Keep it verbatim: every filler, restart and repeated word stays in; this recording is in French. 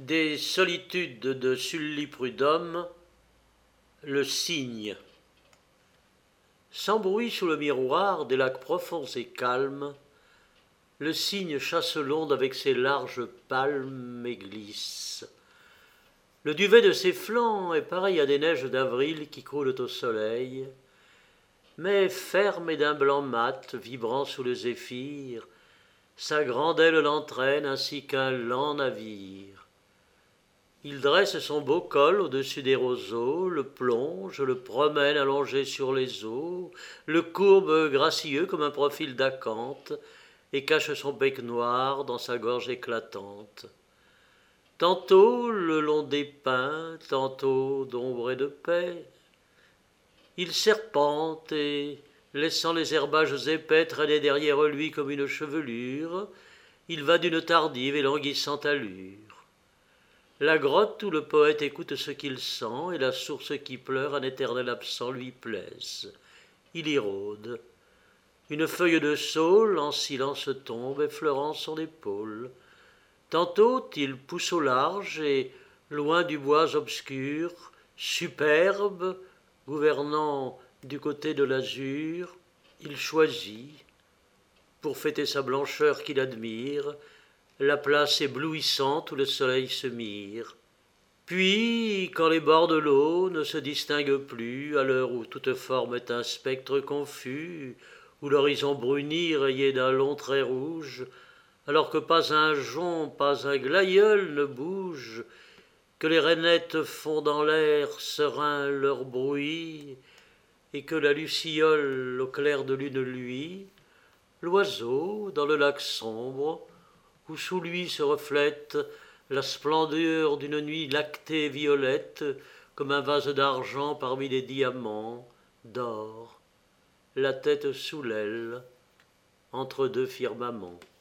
Des solitudes de Sully Prudhomme, le cygne. Sans bruit sous le miroir des lacs profonds et calmes, le cygne chasse l'onde avec ses larges palmes et glisse. Le duvet de ses flancs est pareil à des neiges d'avril qui coulent au soleil, mais ferme et d'un blanc mat, vibrant sous le zéphyr, sa grande aile l'entraîne ainsi qu'un lent navire. Il dresse son beau col au-dessus des roseaux, le plonge, le promène allongé sur les eaux, le courbe gracieux comme un profil d'acanthe, et cache son bec noir dans sa gorge éclatante. Tantôt le long des pins, tantôt d'ombre et de paix, il serpente et, laissant les herbages épais traîner derrière lui comme une chevelure, il va d'une tardive et languissante allure. La grotte où le poète écoute ce qu'il sent et la source qui pleure un éternel absent lui plaisent. Il y rôde. Une feuille de saule en silence tombe, effleurant son épaule. Tantôt il pousse au large et, loin du bois obscur, superbe, gouvernant du côté de l'azur, il choisit, pour fêter sa blancheur qu'il admire, la place éblouissante où le soleil se mire. Puis, quand les bords de l'eau ne se distinguent plus, à l'heure où toute forme est un spectre confus, où l'horizon bruni rayé d'un long trait rouge, alors que pas un jonc, pas un glaïeul ne bouge, que les rainettes font dans l'air serein leur bruit, et que la luciole au clair de lune luit, l'oiseau, dans le lac sombre, où sous lui se reflète la splendeur d'une nuit lactée violette, comme un vase d'argent parmi les diamants, dort, la tête sous l'aile, entre deux firmaments.